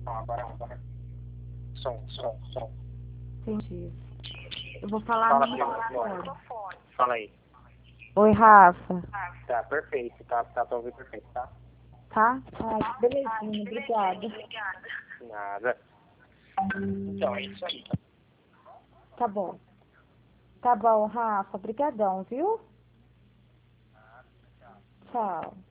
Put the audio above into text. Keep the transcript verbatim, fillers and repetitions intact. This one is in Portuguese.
agora, agora. Som, som, som. Entendi. Eu vou falar Fala, no prima. microfone. Fala aí. Oi, Rafa. Tá perfeito, tá, tá pra ouvir perfeito, tá? Tá? Ai, belezinha, obrigada. Nada. Então, é isso aí. Tá bom. Tá bom, Rafa. Obrigadão, viu? Tchau.